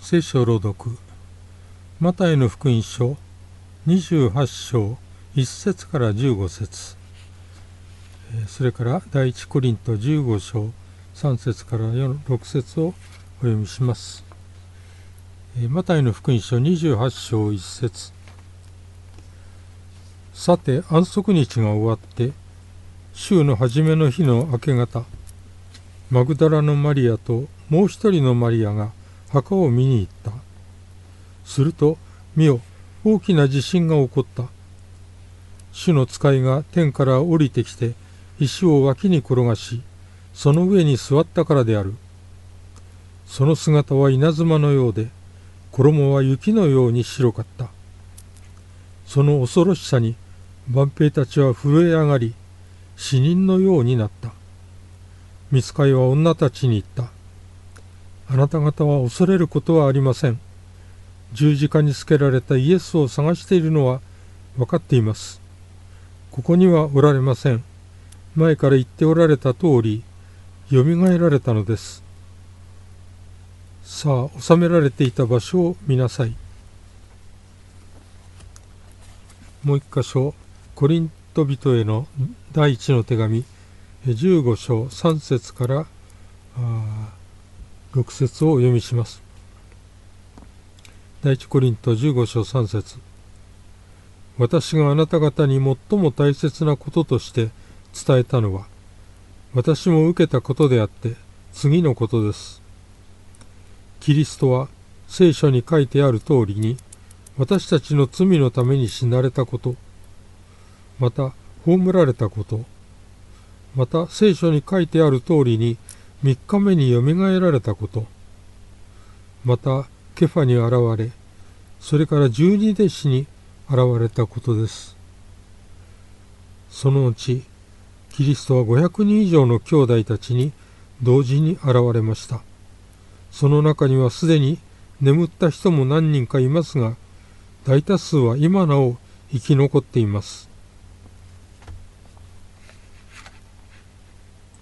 聖書朗読、マタイの福音書28章1節から15節、それから第一コリント15章3節から6節をお読みします。マタイの福音書28章1節、さて安息日が終わって週の初めの日の明け方、マグダラのマリアともう一人のマリアが墓を見に行った。すると見よ、大きな地震が起こった。主の使いが天から降りてきて石を脇に転がし、その上に座ったからである。その姿は稲妻のようで、衣は雪のように白かった。その恐ろしさに万兵たちは震え上がり、死人のようになった。御使いは女たちに言った。あなた方は恐れることはありません。十字架につけられたイエスを探しているのは分かっています。ここにはおられません。前から言っておられた通り、よみがえられたのです。さあ、収められていた場所を見なさい。もう一箇所、コリント人への第一の手紙、15章3節から6節をお読みします。第一コリント15章3節、私があなた方に最も大切なこととして伝えたのは、私も受けたことであって次のことです。キリストは聖書に書いてある通りに、私たちの罪のために死なれたこと、また葬られたこと、また聖書に書いてある通りに3日目によみがえられたこと、またケファに現れ、それから12弟子に現れたことです。その後、キリストは500人以上の兄弟たちに同時に現れました。その中にはすでに眠った人も何人かいますが、大多数は今なお生き残っています。